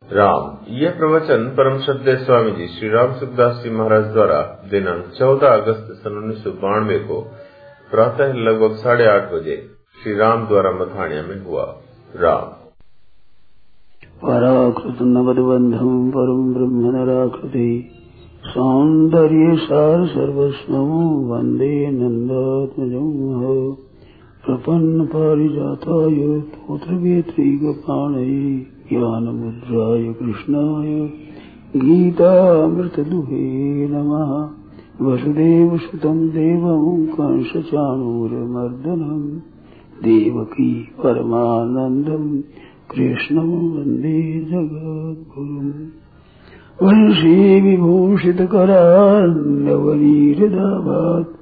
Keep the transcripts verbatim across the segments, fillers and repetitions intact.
राम। यह प्रवचन परम श्रद्धेय स्वामी जी श्री राम सुखदास जी महाराज द्वारा दिनांक चौदह अगस्त सन उन्नीस सौ बानवे को प्रातः लगभग साढ़े आठ बजे श्री राम द्वारा मथानिया में हुआ। राम। पराकृत नवदबंधम परम ब्रह्म नराकृति सौंदर्य सार सर्वस्वं वंदे नंदात्मजं प्रपन्न पारिजाताय तोत्रवेत्रैकपाणये ज्ञानमुद्राय कृष्णाय गीतामृतदुहे नमः। वसुदेवसुतं देवं कंसचाणूरमर्दनं देवकी परमानन्दं कृष्णं वन्दे जगद्गुरुम्। वंशी विभूषितकरान्नवनीरदाभात्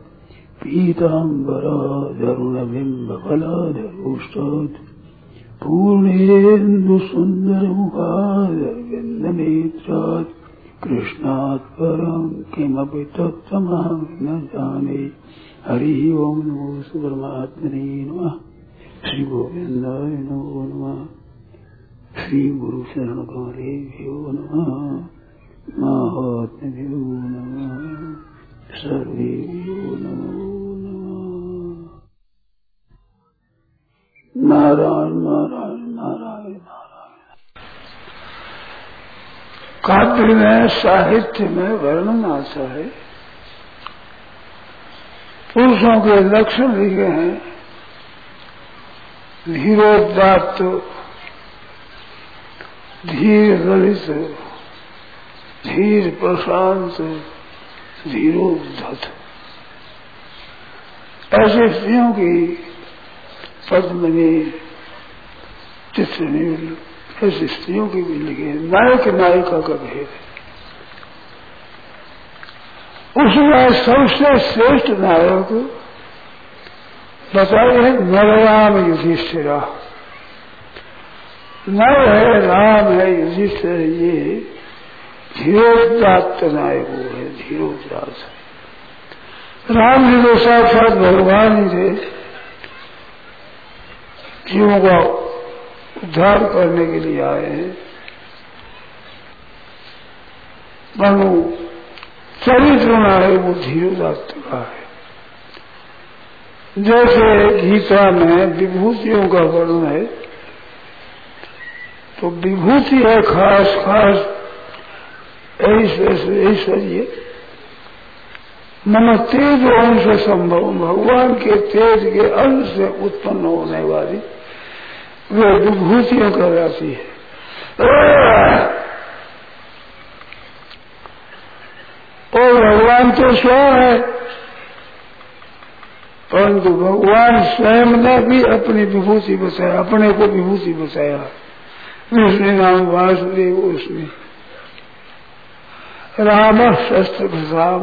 पीताम्बराधरुणबिम्बफलाधरोष्टात् पूर्णेन्दुसुन्दरमुखादरविन्दनेत्रात् कृष्णात् परं किमपि तत्त्वमहं न जाने। हरिः ओं नमो परमात्मने नमः। श्री गोविन्दाय नमो नमः। श्री गुरु शरण कमलेभ्यो नमः। महात्म्यो नमः। सर्वेभ्यो नमो नमः। नारायण नारायण नारायण नारायण। काव्य में साहित्य में वर्णन आता है, पुरुषों के लक्षण लिखे हैं। धीरोदात्त, धीर ललित, धीर प्रशांत, धीरोद्धत, ऐसे स्त्रियों की पद्मिनी चित्र नहीं, ऐसी स्त्रियों की भी लिखे। नायक नायिका का भेद है। उसमें सबसे श्रेष्ठ नायक बताए है नरराम युधिष्ठिरा। नर है, राम है, युधिष्ठिर, ये धीरोदात्त नायक वो है, धीरोदास। राम जी तो साक्षात भगवान ही थे, जीवों का उद्धार करने के लिए आए हैं। मनु चरित्र है वो धीरोदात्त का है। जैसे गीता में विभूतियों का वर्णन है, तो विभूति है खास खास ऐश्वर्य। मम तेज अंश संभव, भगवान के तेज के अंश से उत्पन्न होने वाली वे विभूतियों का राशि है। और भगवान तो स्वयं है, परंतु भगवान स्वयं ने भी अपनी विभूति बचाया, अपने को विभूति बचाया। विष्णु नाम वासुदेव, उसमें राम शस्त्र भसाम,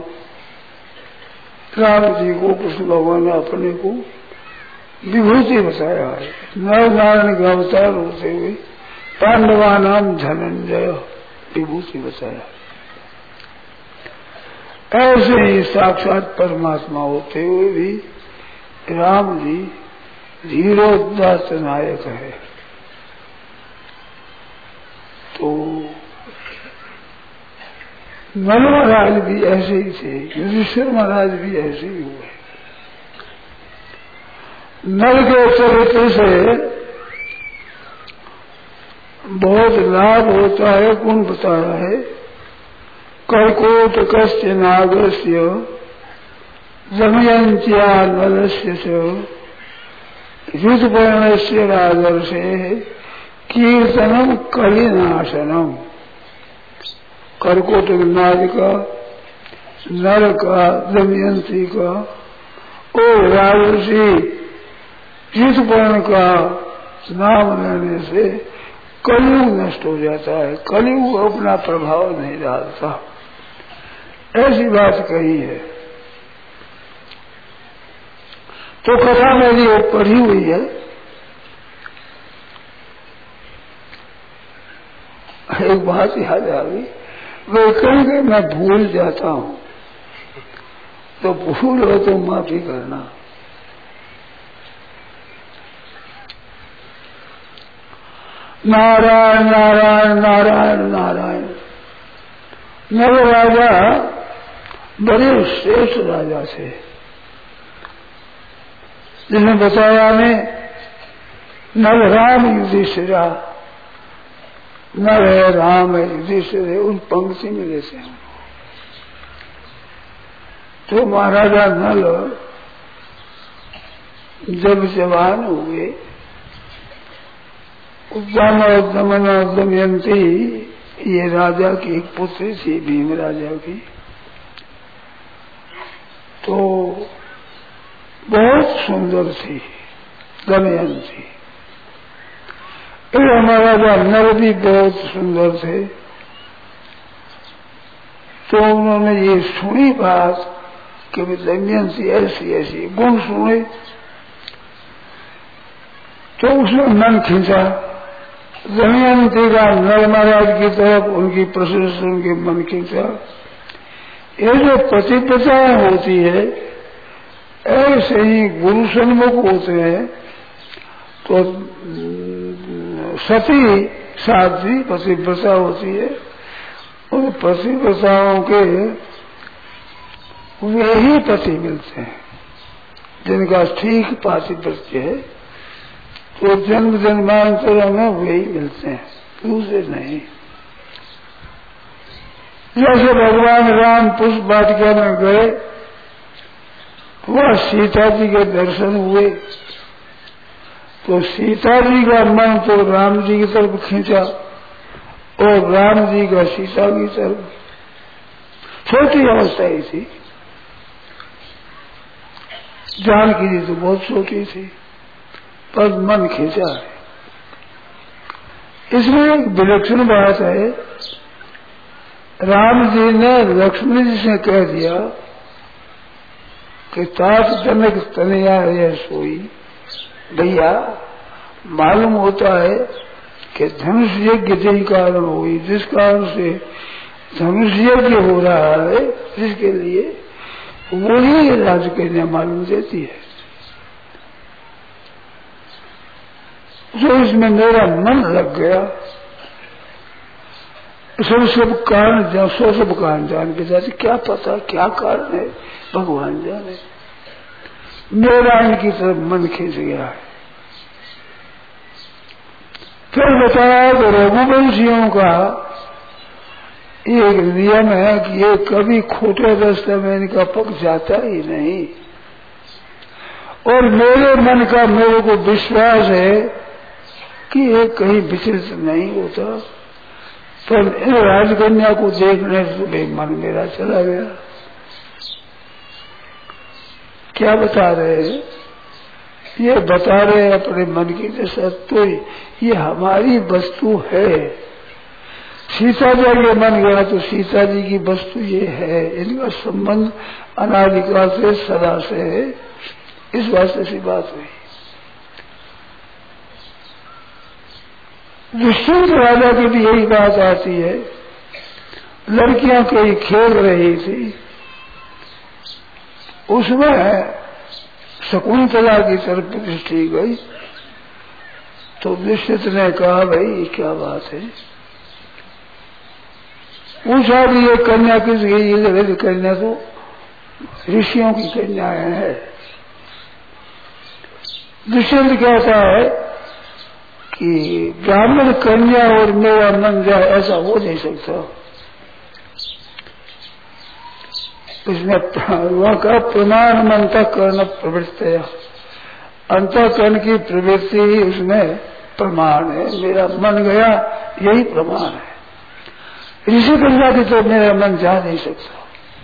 राम जी को कृष्ण भगवान ने अपने को विभूति बचाया है। नर नारायण का अवतार होते हुए पांडवा नाम धनंजय विभूति बचाया। ऐसे ही साक्षात परमात्मा होते हुए भी राम जी धीरोदात्त नायक है। तो नल महाराज भी ऐसे ही थे, युधिष्ठिर महाराज भी ऐसे ही हुए। नल के चरित्र से बहुत लाभ होता है, गुण बताया है। कर्कोट कस्य नागस्य दमयन्त्या नलस्य च युद्धवर्णस्य राजर्षे कीर्तनम कलिनाशनम। कर्कोट नाग का, नर का, दमयंती का और राजर्षि युद्धवर्ण का नाम लेने से कलयुग नष्ट हो जाता है, कलयुग अपना प्रभाव नहीं डालता। ऐसी बात कही है। तो कथा मेरी वो पढ़ी हुई है। एक बात याद आ गई, वे कहेंगे मैं भूल जाता हूं, तो भूल हो तो माफी करना। नारायण नारायण नारायण नारायण। नल राजा बड़े श्रेष्ठ राजा थे, जिसने बताया हमें नल राम युधिष्ठिरा, नल है राम है युधिष्ठिर है, उन पंक्ति में जैसे हैं। तो महाराजा नल जब जवान हुए, उद्दाम और दमन और दमयंती ये राजा की एक पुत्री थी, भीम राजा की, तो बहुत सुंदर थी दमयंती। फिर हमारा राजा नल भी बहुत सुंदर थे। तो उन्होंने ये सुनी बात कि दमयंती ऐसी ऐसी गुण सुने, तो उसमें मन खींचा। दमयंती का नल महाराज की तरफ उनकी प्रशंसा सुन के मन खींचा। ये जो पतिव्रता होती है ऐसे ही गुरु सन्मुख होते हैं, तो सती साध्वी पतिव्रता होती है। उन पतिव्रताओं के वे ही पति मिलते हैं जिनका ठीक पातिव्रत्य है, तो जन्म जन्मांतरों में वही मिलते हैं, दूसरे नहीं। जैसे भगवान राम पुष्प वाटिका में गए, वह सीता जी के दर्शन हुए, तो सीता जी का मन तो राम जी की तरफ खींचा और राम जी का सीता की तरफ। छोटी अवस्था ही थी, जानकी जी तो बहुत छोटी थी, पर मन खींचा है। इसमें एक विलक्षण बात है, राम जी ने लक्ष्मण जी से कह दिया कि तात जनक तनया है सोई। भैया मालूम होता है कि धनुष यज्ञ जिन कारण हुई, जिस कारण से धनुष यज्ञ हो रहा है, जिसके लिए वही राजकन्या मालूम देती है। जो इसमें मेरा मन लग गया, सब सब कारण जान, सो सब कारण जान के जाते, क्या पता क्या कारण है, भगवान जाने। मेरा इनकी तरफ मन खींच गया है। फिर बताया तो रघुवंशियों का एक नियम है कि ये कभी खोटे रास्ते में इनका पक जाता ही नहीं, और मेरे मन का मेरे को विश्वास है कि ये कहीं विचलित नहीं होता। पर इन राजकन्या को देखने से मन मेरा चला गया। क्या बता रहे हैं? ये बता रहे हैं अपने मन की दशा, तो ये हमारी वस्तु है। सीता जी के मन गया तो सीता जी की वस्तु ये है, इनका संबंध अनादिकाल से सदा से है। इस वास्ते सी बात हुई। दुष्यंत राजा की भी यही बात आती है। लड़कियां कहीं खेल रही थी, उसमें शकुंतला की तरफ दृष्टि गई, तो दुष्यंत ने कहा भाई क्या बात है। पूछा भी ये कन्या किस गई? ये कन्या तो ऋषियों की कन्याएं है। दुष्यंत कहता है कि ब्राह्मण कन्या और मेरा मन जाए ऐसा हो नहीं सकता। उसने वह कहा प्रमाण अंतःकरण प्रवृत्ति, अंतःकरण की प्रवृत्ति ही उसमें प्रमाण है। मेरा मन गया यही प्रमाण है। ऋषि कन्या की तो मेरा मन जा नहीं सकता।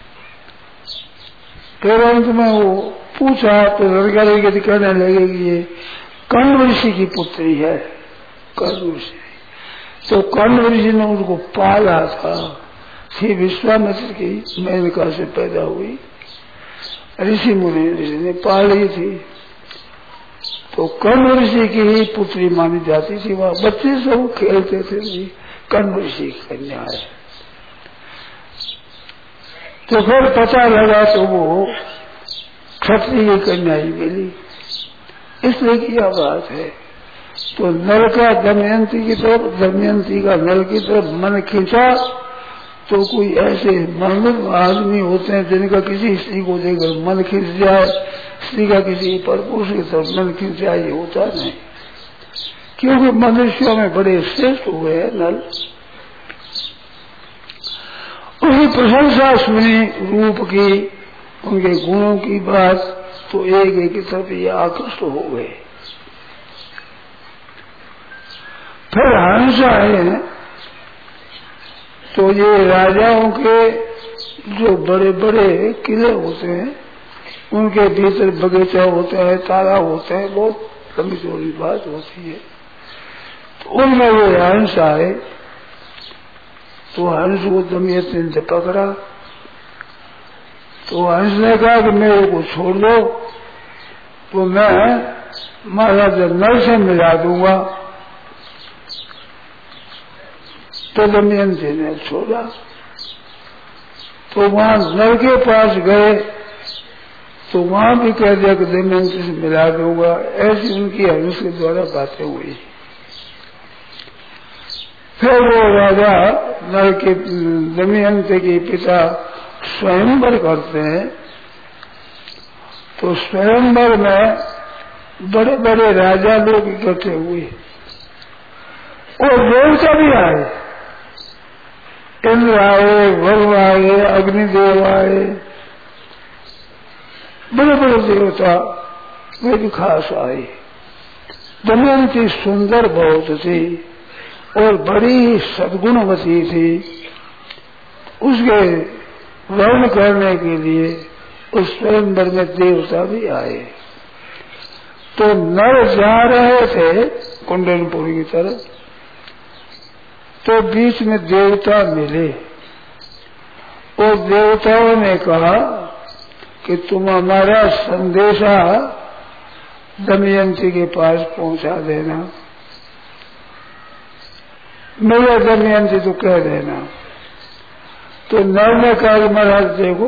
फिर अंत में वो पूछा तो लड़का लड़के कहने लगे कि ये कर्ण ऋषि की पुत्री है। कर्ण ऋषि तो कर्ण ऋषि ने उनको पाला था। श्री विश्वामित्र की मेनका से पैदा हुई, ऋषि मुनि ऋषि ने पाली थी, तो कर्ण ऋषि की ही पुत्री मानी जाती थी। वह बच्चे सब खेलते थे, कर्ण ऋषि की कन्या है। तो फिर पता लगा तो वो क्षत्रिय की कन्या ही मिली। इसलिए क्या बात है, तो नल का दमयंती की तरफ, दमयंती का नल की तरफ मन खींचा। तो कोई ऐसे मर्द आदमी होते हैं जिनका किसी स्त्री को देखकर मन खींच जाए, स्त्री का किसी पर पुरुष की तरफ मन खींच जाए, ये होता नहीं, क्योंकि मनुष्यों में बड़े श्रेष्ठ हुए हैं नल। उनकी प्रशंसा सुनी रूप की, उनके गुणों की बात, तो एक एक की तरफ ये आकृष्ट हो गए। फिर हंस आए, तो ये राजाओं के जो बड़े बड़े किले होते हैं उनके भीतर बगीचा होता है, तालाब होता है, बहुत लंबी चौड़ी बात होती है। तो उनमें वो हंस आए, तो हंस को दमयंती ने पकड़ा। तो हंस ने कहा कि मेरे को छोड़ दो, तो मैं महाराज नल से मिला दूंगा। तो दमयंती ने छोड़ा। तो वहां नल के पास गए, तो वहां भी कह दिया कि दमयंती से मिला दूंगा। ऐसी उनकी हंस के द्वारा बातें हुई। फिर वो राजा नल के दमयंती के पिता स्वयंवर करते हैं। तो स्वयंवर में बड़े बड़े राजा लोग इकट्ठे हुए और देवता भी आए, इंद्र आए, वरुण आए, अग्निदेव आए, बड़े बड़े देवता वे भी खास आए। दमयंती सुंदर बहुत थी और बड़ी सद्गुणवती थी। उसके वर्ण करने के लिए उस स्वयंवर में देवता भी आए। तो नर जा रहे थे कुंडलपुरी की तरफ, तो बीच में देवता मिले और देवताओं ने कहा कि तुम हमारा संदेशा दमयंती के पास पहुंचा देना, मेरा दमयंती तो कह देना। तो नर ने कहा कि महाराज देखो,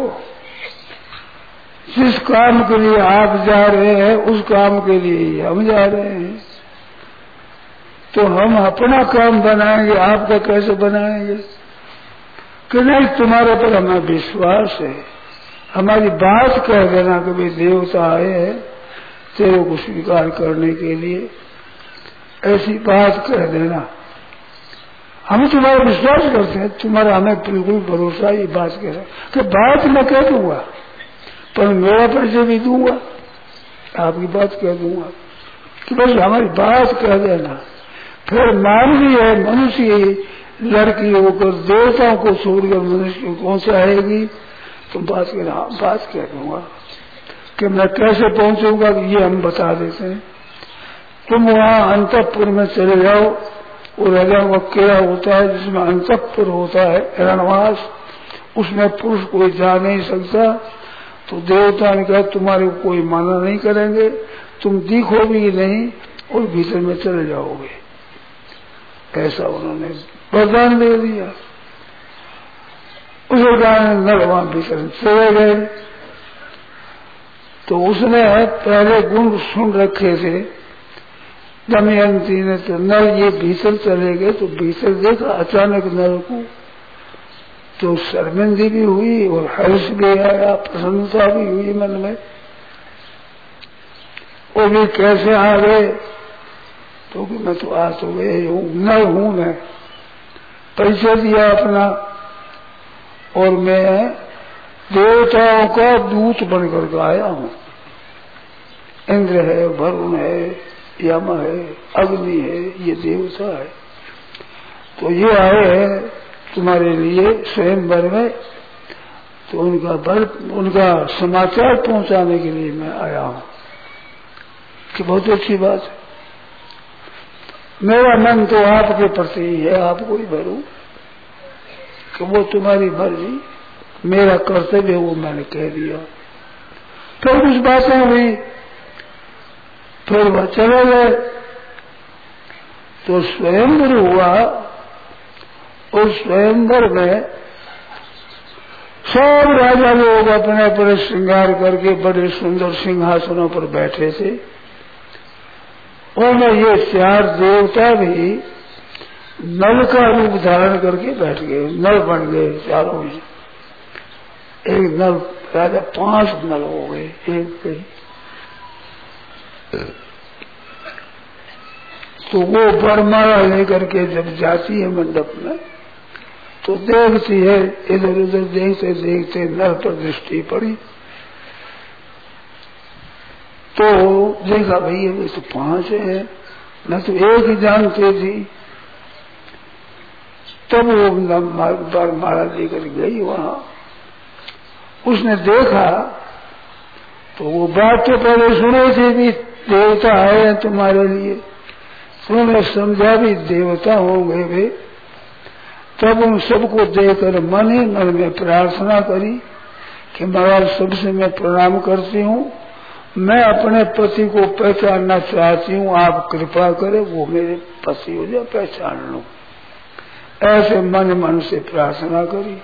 जिस काम के लिए आप जा रहे हैं उस काम के लिए हम जा रहे हैं, तो हम अपना काम बनाएंगे, आपका कैसे बनाएंगे? कि नहीं, तुम्हारे पर हमें विश्वास है, हमारी बात कह देना कि भाई देवता आए हैं तेरे को स्वीकार करने के लिए, ऐसी बात कह देना। हम तुम्हारा विश्वास करते हैं, तुम्हारा हमें बिल्कुल भरोसा, ये बात कह रहे कि बात मैं कह दूंगा पर मेरा परिचय भी दूंगा, आपकी बात कह दूंगा कि बस हमारी बात कह देना। फिर मानवी है, मनुष्य लड़की होकर देवताओं को छोड़कर मनुष्य कौन से आएगी, तुम बात कह रहा, बात कह दूंगा कि मैं कैसे पहुंचूंगा, ये हम बता देते हैं। तुम वहां अंतःपुर में चले जाओ, वो राजा का किला होता है जिसमें अंतःपुर होता है, रणवास, उसमें पुरुष कोई जा नहीं सकता। तो देवता ने कहा तुम्हारे को कोई माना नहीं करेंगे, तुम दिखो भी नहीं और भीतर में चले जाओगे, ऐसा उन्होंने वरदान दे दिया। उस कारण नर वहां भीतर चले गए। तो उसने पहले गुण सुन रखे थे दमयंती ने, तो नल ये भीतर चले गए। तो भीतर देखा अचानक नल को, तो शर्मिंदी भी हुई और हर्ष भी आया, प्रसन्नता भी हुई मन में। वो भी कैसे आ गए, तो कि मैं तो आ तो गए हूँ, नल हूं मैं, परिचय दिया अपना, और मैं देवताओं का दूत बनकर के आया हूँ। इंद्र है, वरुण है, यम है, अग्नि है, ये देवता है। तो ये आए हैं तुम्हारे लिए स्वयंवर में, तो उनका बर उनका समाचार पहुंचाने के लिए मैं आया हूं कि बहुत अच्छी बात है। मेरा मन तो आपके प्रति ही है, आपको ही भरूं कि वो तुम्हारी मर्जी, मेरा कर्तव्य वो मैंने कह दिया। फिर कुछ बातें हुई, फिर वह चले गए। तो स्वयंवर हुआ, उस स्वयंवर में सब राजा लोग अपने अपने श्रृंगार करके बड़े सुंदर सिंहासनों पर बैठे थे। और ये चार देवता भी नल का रूप धारण करके बैठ गए, नल बन गए चारों में। एक नल राजा, पांच नल हो गए एक पे। तो वो बरमाला लेकर के जब जाती है मंडप में तो देखती है, इधर उधर देखते देखते नल पर दृष्टि पड़ी तो देखा भाई ये तो पांच है, न तो एक ही जानते थी। तब वो बरमाला लेकर गई वहां, उसने देखा तो वो बात तो पहले सुने थे भी देवता आए तुम्हारे लिए, तुमने समझा भी देवता हो गए वे। तब उन सबको देखकर मन ही मन में प्रार्थना करी कि महाराज सबसे मैं प्रणाम करती हूँ, मैं अपने पति को पहचानना चाहती हूँ, आप कृपा करें वो मेरे पति हो जाए, पहचान लो। ऐसे मन मन से प्रार्थना करी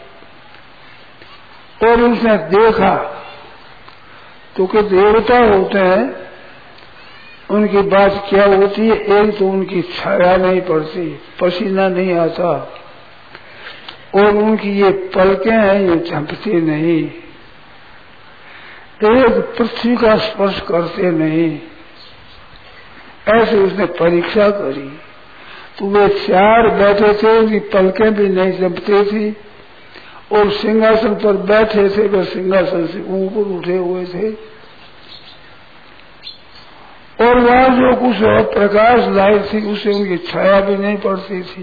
और उसने देखा तो कि देवता होते हैं उनकी बात क्या होती है, एक तो उनकी छाया नहीं पड़ती, पसीना नहीं आता, और उनकी ये पलकें हैं ये झपकती नहीं, एक पृथ्वी का स्पर्श करते नहीं। ऐसे उसने परीक्षा करी तो वे चार बैठे थे, उनकी पलकें भी नहीं झपकती थी और सिंहासन पर बैठे थे, वे सिंहासन से ऊपर उठे हुए थे और वहां जो कुछ प्रकाश लाइट थी उसे उनकी छाया भी नहीं पड़ती थी।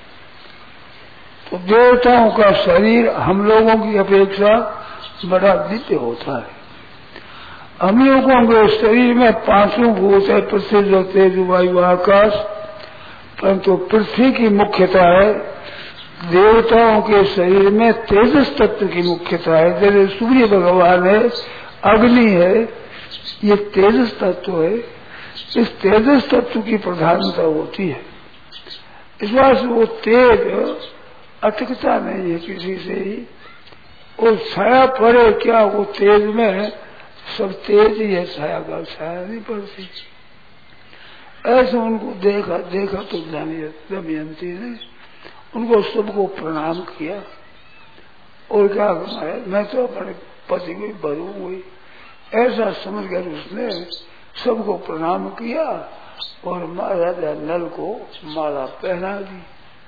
तो देवताओं का शरीर हम लोगों की अपेक्षा बड़ा दिव्य होता है। हम लोगों के शरीर में पांचों भूत है, पृथ्वी जल तेज वायु आकाश, परंतु पृथ्वी की मुख्यता है, देवताओं के शरीर में तेजस तत्व की मुख्यता है। जैसे सूर्य भगवान है, अग्नि है, ये तेजस तत्व है, इस तेजस तत्व की प्रधानता होती है। इस बात से वो तेज अटकता नहीं है किसी से ही, और छाया पड़े क्या वो तेज में सब तेज ही है, छाया का छाया नहीं पड़ती। ऐसे उनको देखा देखा तो दमयंती ने उनको सबको प्रणाम किया और क्या मैं तो अपने पति को भरूंगी, ऐसा समझकर उसने सबको प्रणाम किया और महाराजा नल को माला पहना दी।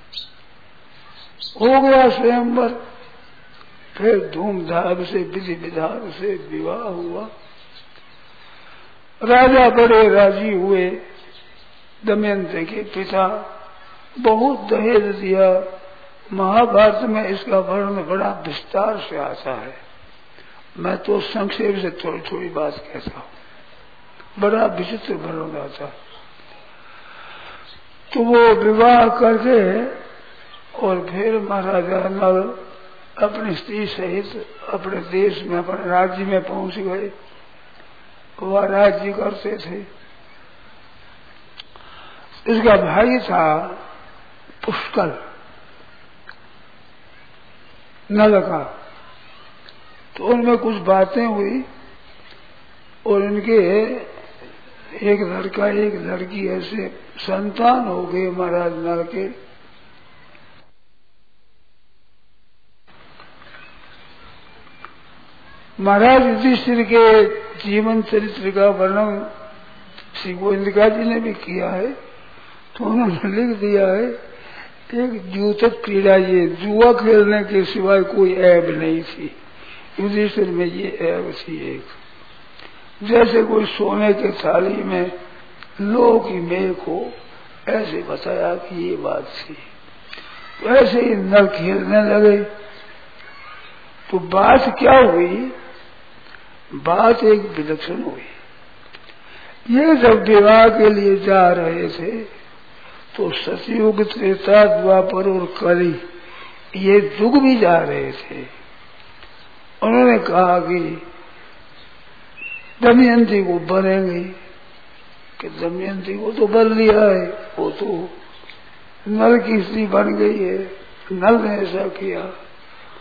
हो गया स्वयंवर, फिर धूमधाम से विधि विधान से विवाह हुआ। राजा बड़े राजी हुए, दमयंती के पिता बहुत दहेज दिया। महाभारत में इसका वर्णन बड़ा विस्तार से आता है, मैं तो संक्षेप से थोड़ी थोड़ी बात कहता हूँ, बड़ा विचित्र वर्णन आता। तो वो विवाह करके और फिर महाराजा नल अपनी स्त्री सहित अपने देश में, अपने राज्य में पहुंच गए। वह राज्य करते थे। इसका भाई था पुष्कर नल का, तो उनमें कुछ बातें हुई और इनके एक लड़का एक लड़की ऐसे संतान हो गए महाराज नल के। महाराज युधिष्ठिर के जीवन चरित्र का वर्णन श्री गोविंदिका जी ने भी किया है, तो उन्होंने लिख दिया है, एक द्यूतक क्रीड़ा, ये जुआ खेलने के सिवाय कोई ऐब नहीं थी युधिष्ठिर में, ये ऐब थी एक। जैसे कोई सोने के थाली में लोह की मेख हो, ऐसे बताया कि ये बात थी। वैसे ही नल खेलने लगे। तो बात क्या हुई, बात एक विलक्षण हुई। ये जब विवाह के लिए जा रहे थे तो सतयुग, त्रेता, द्वापर और कली ये युग भी जा रहे थे। उन्होंने कहा कि दमयंती को बनेंगे, कि दमयंती को तो बन लिया है, वो तो नल की स्त्री बन गई है, नल ने ऐसा किया।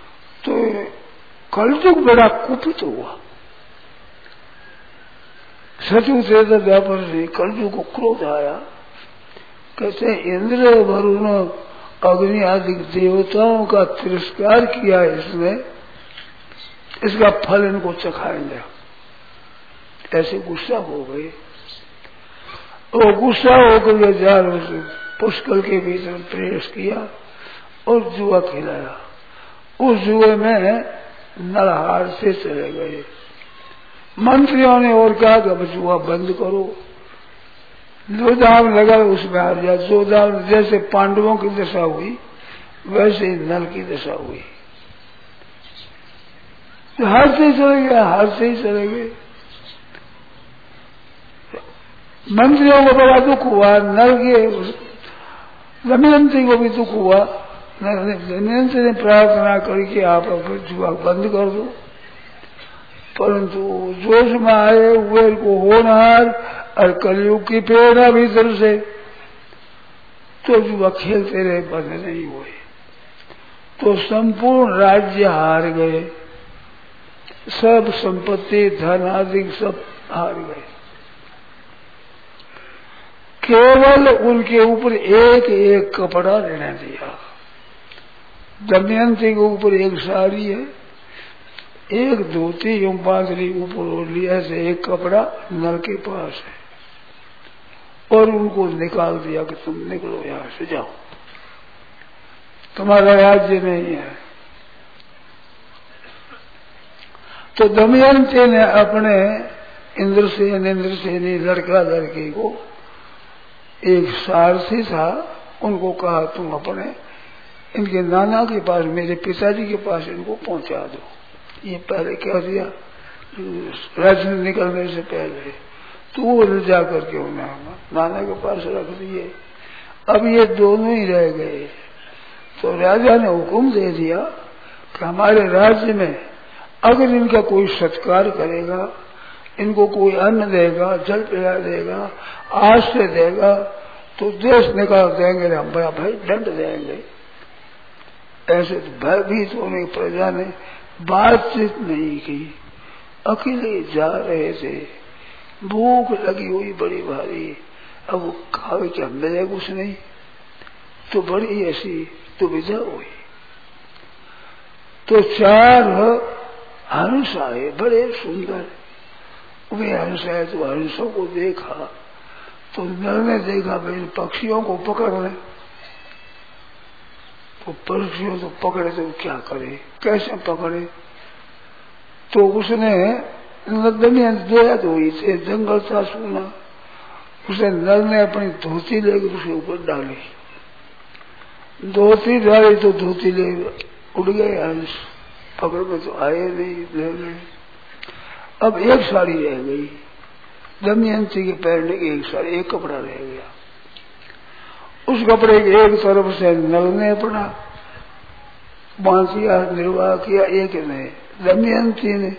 तो कलयुग बड़ा कुपित हुआ। सचु से व्यापार से कलजु को क्रोध आया। कहते इंद्र वरुण अग्नि आदि देवताओं का तिरस्कार किया इसने, इसका फल इनको चखाएंगे। ऐसे गुस्सा हो गए। वो गुस्सा होकर के जालों से पुष्कर के भीतर प्रवेश किया और जुआ खिलाया। उस जुए में नरहार से चले गए। मंत्रियों ने और कहा कि अब जुआ बंद करो। जो दाम लगा उसमें हार जाए। जो दाम जैसे पांडवों की दशा हुई वैसे नल की दशा हुई। हारते ही चले गए, हारते ही चले गए। मंत्रियों को बड़ा दुख हुआ, नल के दमयंती को भी दुख हुआ। दमयंती ने प्रार्थना करी कि आप अब जुआ बंद कर दो, परंतु जोश में आए हुए को होनहार और कलयुग की प्रेरणा भीतर से तो जुआ खेलते रहे, बंद नहीं हुए। तो संपूर्ण राज्य हार गए, सब संपत्ति धन आदि सब हार गए। केवल उनके ऊपर एक एक कपड़ा रहने दिया। दमयंती के ऊपर एक साड़ी है, एक धोती एवं बांधनी ऊपर ओढ़ लिया, ऐसे एक कपड़ा नल के पास है। और उनको निकाल दिया कि तुम निकलो यहां से, जाओ, तुम्हारा राज्य नहीं है। तो दमयंती ने अपने इंद्रसेन इंद्रसेनी लड़का लड़की को, एक सारथी था, उनको कहा तुम अपने इनके नाना के पास, मेरे पिताजी के पास इनको पहुंचा दो। ये पहले कह दिया राज्य निकलने से पहले, तो वो ले जा करके उन्हें नाना के पास रख दिए। अब ये दोनों ही रह गए। तो राजा ने हुक्म दे दिया कि हमारे राज्य में अगर इनका कोई सत्कार करेगा, इनको कोई अन्न देगा, जल पिला देगा, आश्रय देगा, तो देश निकाल देंगे, हम बड़ा भाई दंड देंगे। ऐसे तो भयभीत होने प्रजा ने बातचीत नहीं की, अकेले जा रहे थे, भूख लगी हुई बड़ी भारी। अब वो खावे क्या मिले कुछ नहीं, तो बड़ी ऐसी दुविधा हुई। तो चार हंस आए, बड़े सुंदर। वे हंस आए तो हंसों को देखा, तो नर ने देखा भाई पक्षियों को पकड़ रहे। तो पक्षियों तो पकड़े तो क्या करे, कैसे पकड़े? तो उसने दया तो हुई थे, जंगल था सुना, उसे नर ने अपनी धोती लेकर उसके ऊपर डाली। धोती डाली तो धोती ले उड़ गए हंस, पकड़ में तो आए नहीं, ले गए। अब एक साड़ी रह गई, दमयंती के पहनने की एक साड़ी, एक कपड़ा रह गया। उस कपड़े की एक तरफ से नल ने अपना बांधिया निर्वाह किया, एक ने दमयंती ने।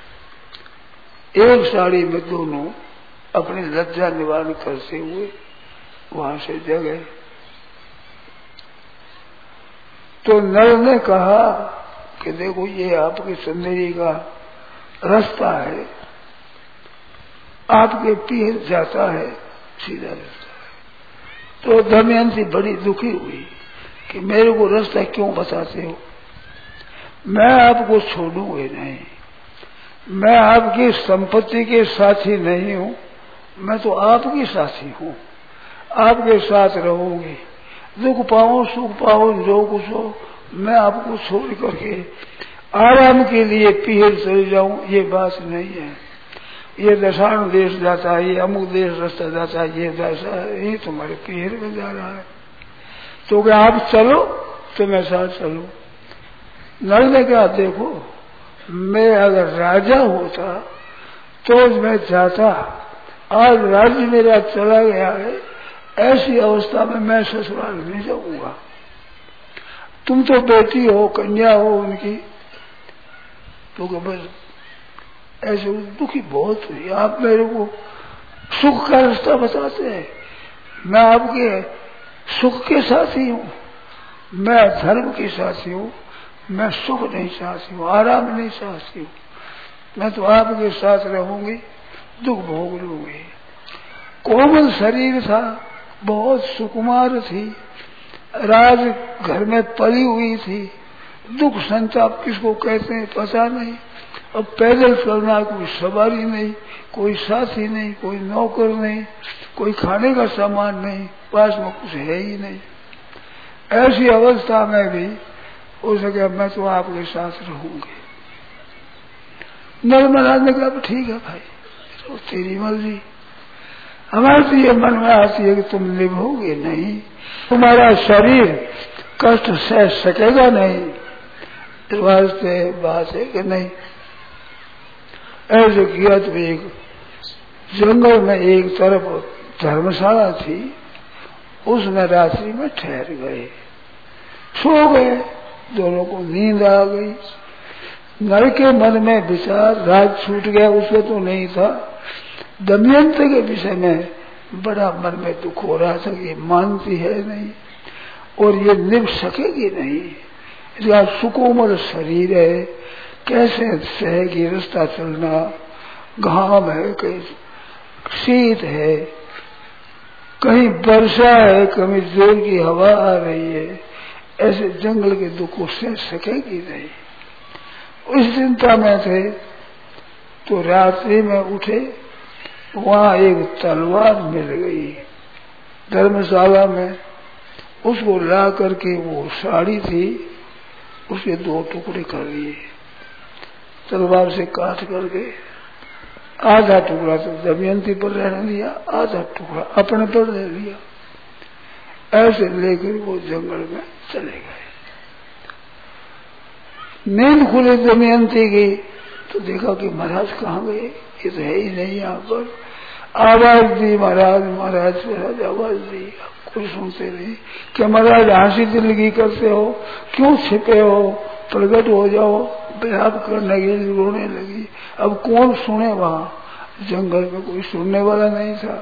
एक साड़ी में दोनों अपनी लज्जा निवारण करते हुए वहां से जगए। तो नल ने कहा कि देखो ये आपकी सुंदरी का रास्ता है, आपके पीर जाता है, सीधा रास्ता है। तो दमयंती बड़ी दुखी हुई कि मेरे को रास्ता क्यों बताते हो, मैं आपको छोड़ूंगी नहीं, मैं आपकी संपत्ति के साथी नहीं हूं, मैं तो आपकी साथी हूं, आपके साथ रहूंगी, दुख पाओ सुख पाओ जो कुछ हो, मैं आपको छोड़ करके आराम के लिए पीर चले जाऊं, ये बात नहीं है। ये दशाण देश जाता है, ये अमुक देश रास्ता जाता है, ये दशा है, ये तुम्हारे पीर में जा रहा है, तो क्या आप चलो तो मैं साथ चलूं। नल ने कहा देखो मैं अगर राजा होता तो मैं जाता, आज राज्य मेरा चला गया है, ऐसी अवस्था में मैं ससुराल नहीं जाऊंगा। तुम तो बेटी हो, कन्या हो उनकी, तो बस ऐसे दुखी बहुत हुई। आप मेरे को सुख का रास्ता बताते हैं, मैं आपके सुख के साथी हूँ, मैं धर्म के साथी हूँ, मैं सुख नहीं चाहती हूँ, आराम नहीं चाहती हूँ, मैं तो आपके साथ रहूंगी, दुख भोग लूंगी। कोमल शरीर था, बहुत सुकुमार थी, राज घर में पली हुई थी, दुख संताप किसको कहते हैं पता नहीं। अब पैदल चलना, कोई सवारी नहीं, कोई साथी नहीं, कोई नौकर नहीं, कोई खाने का सामान नहीं, पास में कुछ है ही नहीं। ऐसी अवस्था में भी हो सके मैं तो आपके साथ रहूंगी। नर महाराज ने कहा ठीक है भाई, तो तेरी मर्जी। हमारे तो ये मन में आती है कि तुम निभाओगे नहीं, तुम्हारा शरीर कष्ट सह सकेगा नहीं, इस वास्ते बात है कि नहीं। ऐसे किया तो एक जंगल में एक तरफ धर्मशाला थी, उसमें रात्रि में ठहर गए, सो गए। दोनों को नींद आ गई। नर के मन में विचार रात छूट गया, उसके तो नहीं था, दमयंती के विषय में बड़ा मन में दुख हो रहा था कि मानती है नहीं और ये निभ सकेगी नहीं, इसका सुकोमल शरीर है, कैसे सहेगी रास्ता चलना, घाम है, कहीं शीत है, कहीं वर्षा है, कहीं जोर की हवा आ रही है, ऐसे जंगल के दुख को सह सकेगी नहीं। उस चिंता में थे तो रात्रि में उठे, वहां एक तलवार मिल गई धर्मशाला में। उसको ला करके, वो साड़ी थी, उसके दो टुकड़े कर लिए, तलवार से काट करके आधा टुकड़ा तो दमयंती पर रहने दिया, आधा टुकड़ा अपने पर रह लिया। ऐसे लेकर वो जंगल में चले गए। नींद खुली दमयंती की तो देखा कि महाराज कहाँ गए, ये तो है ही नहीं यहाँ पर। आवाज दी, महाराज महाराज महाराज आवाज दी, कोई सुनते नहीं। क्या महाराज हंसी दिलगी करते हो, क्यों छिपे हो, प्रकट हो जाओ। विलाप करने के लिए रोने लगी। अब कौन सुने, वहां जंगल में कोई सुनने वाला नहीं था।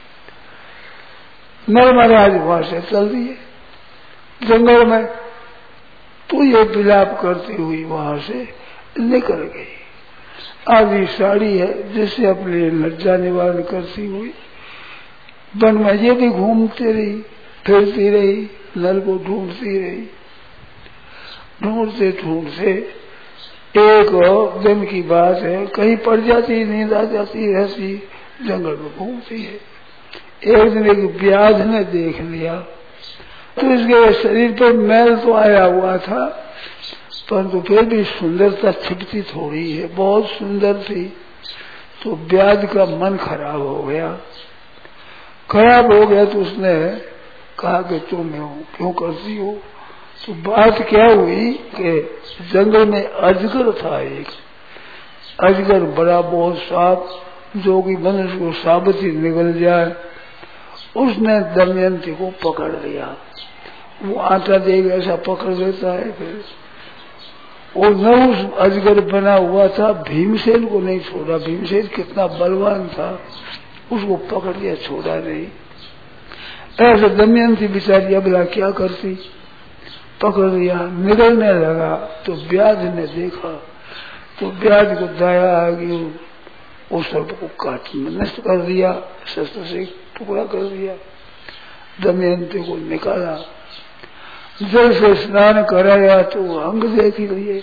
नर महाराज वहां से चल दिए जंगल में, तो ये विलाप करती हुई वहां से निकल गई। आधी साड़ी है जिससे अपने लज्जा निवारण करती हुई वन में ये भी घूमती रही, फिरती रही, नल को ढूंढती रही। ढूंढते ढूंढते एक दिन की बात है, कहीं पड़ जाती, नींद आ जाती, रहती, जंगल में घूमती है। एक दिन एक व्याध ने देख लिया, तो इसके शरीर पर मैल तो आया हुआ था, परंतु फिर भी सुंदरता छिपती थोड़ी है, बहुत सुंदर थी। तो व्याध का मन खराब हो गया। खराब हो गया तो उसने कहा कि तुम क्यों करती हो। तो बात क्या हुई कि जंगल में अजगर था, एक अजगर बड़ा बहुत सांप, जो कि मनुष्य को साबती निकल जाए। उसने दमयंती को पकड़ लिया। वो आटा देगा ऐसा पकड़ लेता है। फिर वो न उस अजगर बना हुआ था, भीमसेन को नहीं छोड़ा। भीमसेन कितना बलवान था, उसको पकड़ लिया, छोड़ा नहीं। ऐसे दमयंती बेचारी अबला क्या करती, पकड़ लिया, निगलने लगा। तो व्याध ने देखा, तो व्याध को दया आ गई, उस सर्प को काट नष्ट कर दिया, शस्त्र से टुकड़ा कर दिया। दमयंती को निकाला, जल से स्नान कराया तो अंग देख लिए।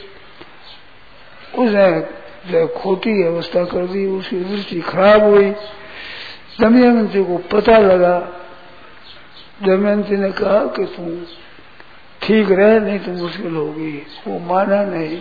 उसने खोटी अवस्था कर दी, उसकी दृष्टि खराब हुई। दमयंती को पता लगा। दमयंती ने कहा कि तुम ठीक रहे, नहीं तो मुश्किल होगी। वो माना नहीं।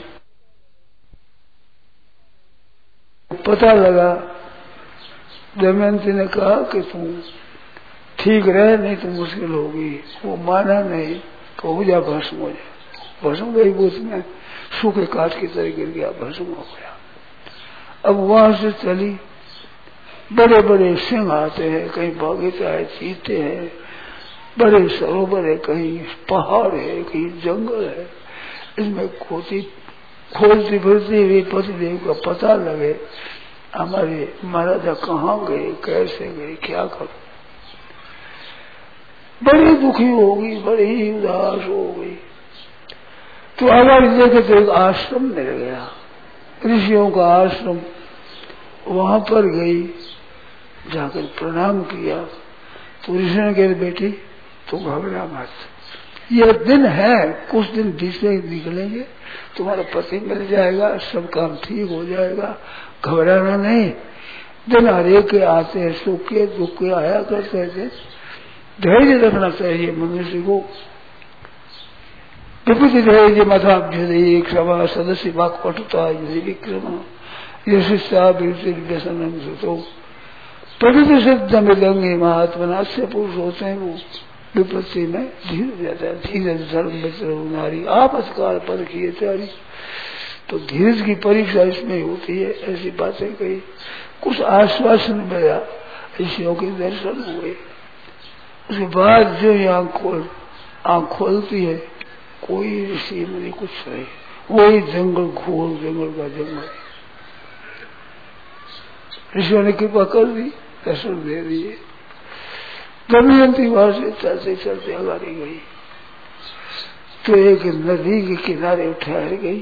पता लगा। दमयंती ने कहा कि तुम ठीक रहे, नहीं तो मुश्किल होगी। वो माना नहीं। तो हो जा, भस्म हो जा। भस्म गई भूत में, सूखे काट की तरह गिर गया, भस्म हो गया। अब वहां से चली। बड़े बड़े सिंह आते हैं, कहीं बगीचा है, चीते हैं, बड़े सरोवर है, कहीं पहाड़ है, कहीं जंगल है। इसमें खोती खोजती फिरती हुई पतिदेव का पता लगे, हमारे महाराजा कहाँ गए, कैसे गए, क्या करो। बड़ी दुखी हो गई, बड़ी उदास हो गई। तो आवाज देखे तो एक आश्रम मिल गया, ऋषियों का आश्रम। वहां पर गई, जाकर प्रणाम किया तो ऋषि ने कहा बेटी तो घबरा मत, यह दिन है, कुछ दिन बीते निकलेंगे, तुम्हारा पति मिल जाएगा, सब काम ठीक हो जाएगा, घबराना नहीं। दिन हरे के आते हैं, सुख के दुख के आया करते थे, धैर्य रखना चाहिए मनुष्य को। विपत्ति धैर्य मथाभ्युदय एक सभा सदस्य वाक पटुता विक्रम यशिष्टा व्यसनम सुतो प्रकृति सिद्ध मृदंगी महात्मा से पुरुष होते हैं, वो विपत्ति में धीरे जाता है। धीरज धर्म मित्र नारी आपत्काल पर किए त्यारी, तो धीरज की परीक्षा इसमें होती है। ऐसी बातें कही, कुछ आश्वासन मिला, ऋषियों के दर्शन हुए। उसके बाद जो आंख खोल आंख खोलती है, कोई ऋषि मुनि कुछ नहीं, वही जंगल घोर जंगल का जंगल। ऋषियों ने कृपा कर दी, दर्शन दे दिए। दमयंती वहां से चलते चलते आगे गई तो एक नदी के किनारे ठहर गई।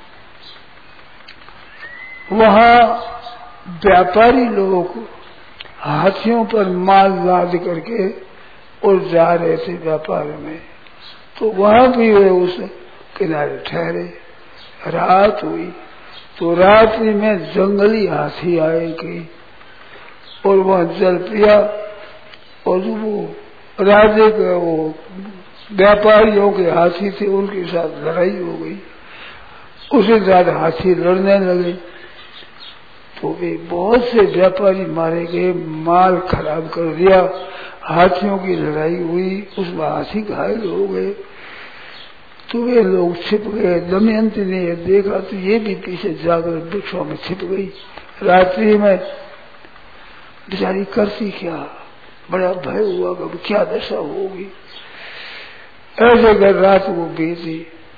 वहां व्यापारी लोग हाथियों पर माल लाद करके और जा रहे थे व्यापार में, तो वहां भी वे उस किनारे ठहरे। रात हुई तो रात्रि में जंगली हाथी आए गई और वहां जल पिया, और वो राजे के वो व्यापारियों के हाथी थे, उनके साथ लड़ाई हो गई। उसी साथ हाथी लड़ने लगे तो वे बहुत से व्यापारी मारे गए, माल खराब कर दिया। हाथियों की लड़ाई हुई, उसमें हाथी घायल हो गए तो वे लोग छिप गए। दमयंती ने ये देखा तो ये भी पीछे जाकर वृक्षों में छिप गई। रात्रि में बेचारी करती क्या, बड़ा भय हुआ कि क्या दशा होगी। ऐसे कर रात को बीती।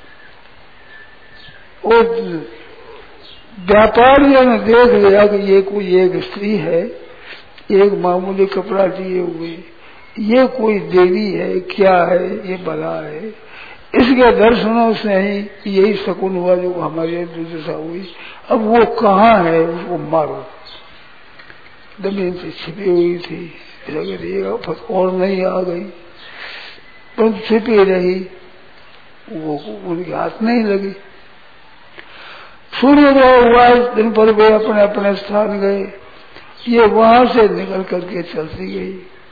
और व्यापारियों ने देख लिया कि ये कोई एक स्त्री है, एक मामूली कपड़ा दिए हुए, ये कोई देवी है, क्या है, ये बला है। इसके दर्शनों से ही यही शकुन हुआ जो हमारी दुर्दशा हुई। अब वो कहाँ है, उसको मारो। दमयंती छिपी हुई थी, और नहीं आ गई, परंतु छिपी रही, वो उनके हाथ नहीं लगी। सूर्योदय हुआ, दिन पर वे अपने अपने स्थान गए। ये वहां से निकल करके चलती गई,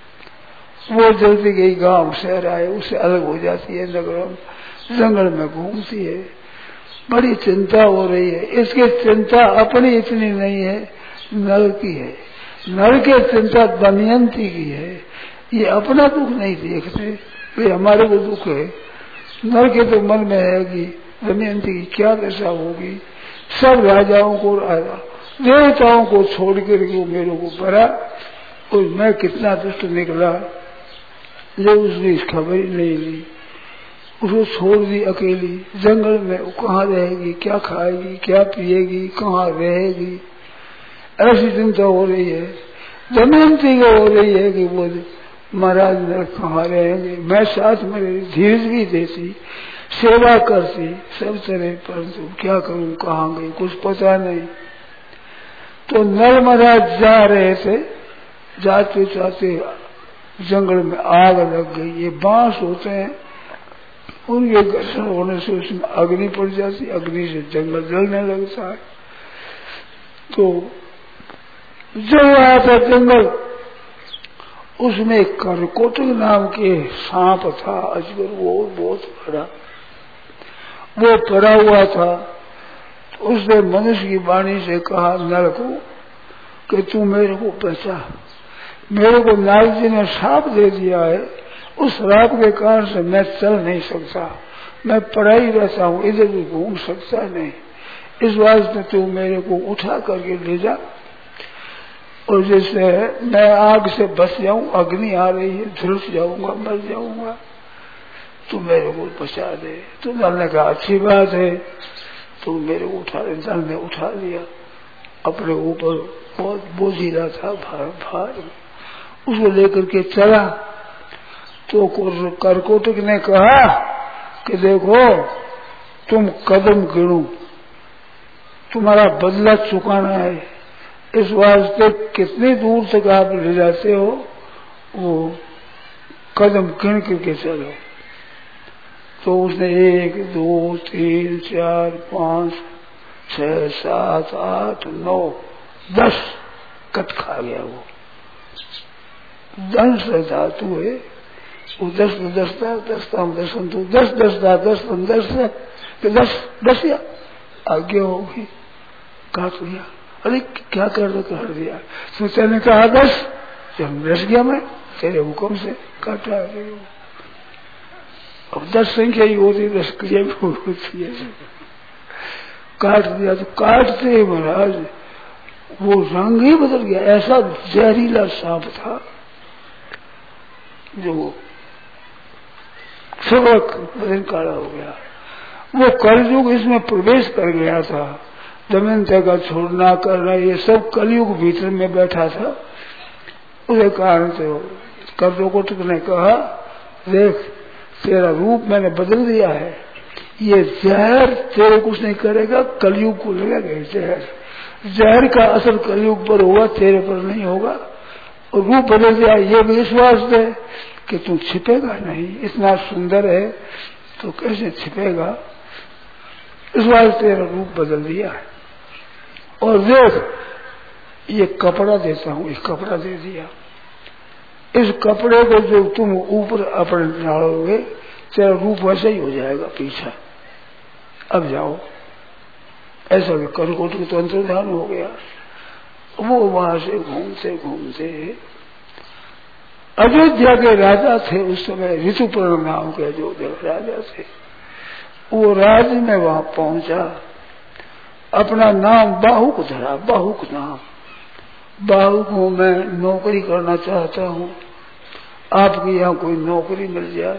वो चलती गई, गांव शहर आए, उससे अलग हो जाती है, नगरों जंगल में घूमती है। बड़ी चिंता हो रही है। इसकी चिंता अपनी इतनी नहीं है, नर की है। नर की चिंता दमयंती की है। ये अपना दुख नहीं देखते, वे हमारे को दुख है। नर के तो मन में है कि दमयंती की क्या दशा होगी। सब राजाओं को, देवताओं को छोड़ कर वो मेरे को पड़ा, और मैं कितना दुष्ट निकला, जो उसने इस खबर ही नहीं ली। उसको छोड़ दी अकेली जंगल में, वो कहाँ रहेगी, क्या खाएगी, क्या पिएगी, कहाँ रहेगी, ऐसी चिंता हो रही है। दमयंती को हो रही है कि वो महाराज नर कहाँ रहेंगे। मैं साथ में धीरज भी देती, सेवा करती सब तरह, परंतु क्या करूं, कहाँ गई, कुछ पता नहीं। तो नर महाराज जा रहे थे, जाते जाते जंगल में आग लग गई। ये बांस होते हैं, उनके घर्षण होने से उसमें अग्नि पड़ जाती, अग्नि से जंगल जलने लगता है। तो जो आया था जंगल, उसमें करकोटक नाम के सांप था, अजगर, वो बहुत बड़ा, वो पड़ा हुआ था। तो उसने मनुष्य की वाणी से कहा नर को कि तू मेरे को बचा, मेरे को नारद जी ने श्राप दे दिया है, उस श्राप के कारण से मैं चल नहीं सकता, मैं पड़ा ही रहता हूँ, इधर भी घूम सकता नहीं। इस वास्ते तू मेरे को उठा करके ले जा, और जैसे मैं आग से बच जाऊं, अग्नि आ रही है, झुलस जाऊंगा, मर जाऊंगा, तू मेरे को बचा दे। तो नल ने कहा अच्छी बात है, तू मेरे को उठा दे। नल ने उठा लिया, अपने ऊपर बहुत बोझिला था, भार भार उसको लेकर के चला। तो करकोटक ने कहा कि देखो तुम कदम गिनो, तुम्हारा बदला चुकाना है, इस वास्ते कितनी दूर तक आप ले जाते हो वो कदम गिन करके चलो। तो उसने एक दो तीन चार पांच छह सात आठ नौ दस कट खा गया। वो दंश धातु है, वो दस दस दस दस तो दस दस दस दस दस दस या आगे होगी काट दिया। अरे क्या कर कर दिया? सोचा ने कहा दस, जब दस गया मैं तेरे हुक्म से काटा। अब दस संख्या ही होती, दस क्रिया भी होती है। काट दिया तो काटते ही महाराज वो रंग ही बदल गया। ऐसा जहरीला सांप था जो सबक बदन काला हो गया। वो कलयुग इसमें प्रवेश कर गया था। दमयंती का छोड़ना करना ये सब कलयुग भीतर में बैठा था। उसके कारण से कर्णकोटक ने कहा देख तेरा रूप मैंने बदल दिया है, ये जहर तेरे कुछ नहीं करेगा, कलयुग को लगेगा जहर। जहर का असर कलयुग पर होगा, तेरे पर नहीं होगा। और रूप बदल दिया ये विश्वास है कि तू छिपेगा नहीं, इतना सुंदर है तो कैसे छिपेगा। इस वास्ते तेरा रूप बदल दिया है। और देख ये कपड़ा देता हूं, एक कपड़ा दे दिया। इस कपड़े को जो तुम ऊपर अपने डालोगे तेरा रूप वैसे ही हो जाएगा पीछा। अब जाओ। ऐसा भी कर्णकोट तो अंतर्धान हो गया। वो वहां से घूमते घूमते अयोध्या के राजा थे उस समय, ऋतुपर्ण नाम के अयोध्या राजा थे। वो राज्य में वहां पहुंचा, अपना नाम बाहुक धरा। बाहुक नाम, बाहुक हूं मैं, नौकरी करना चाहता हूं, आपके यहाँ कोई नौकरी मिल जाए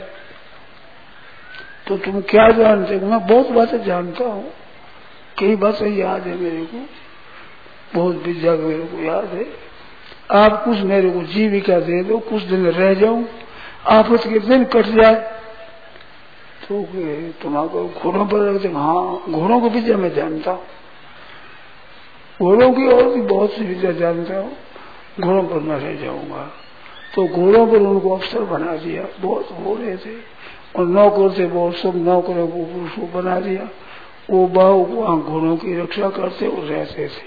तो तुम क्या जानते हो? मैं बहुत बातें जानता हूँ, कई बातें याद है मेरे को, बहुत विद्या मेरे को याद है। आप कुछ मेरे को जीविका दे दो, कुछ दिन रह जाऊं, आफत के दिन कट जाए तो तुम्हारे घोड़ों पर रख दे। हाँ घोड़ों को विद्या मैं जानता हूँ, घोड़ों की और भी बहुत सी विद्या जानता हूँ, घोड़ों पर मैं रह जाऊंगा। तो घोड़ों पर उनको अफसर बना दिया। बहुत घोड़े थे और नौकर थे, बहुत सब नौकरों को पुरुषों बना दिया। वो बाहु वहां घोड़ों की रक्षा करते और रहते थे।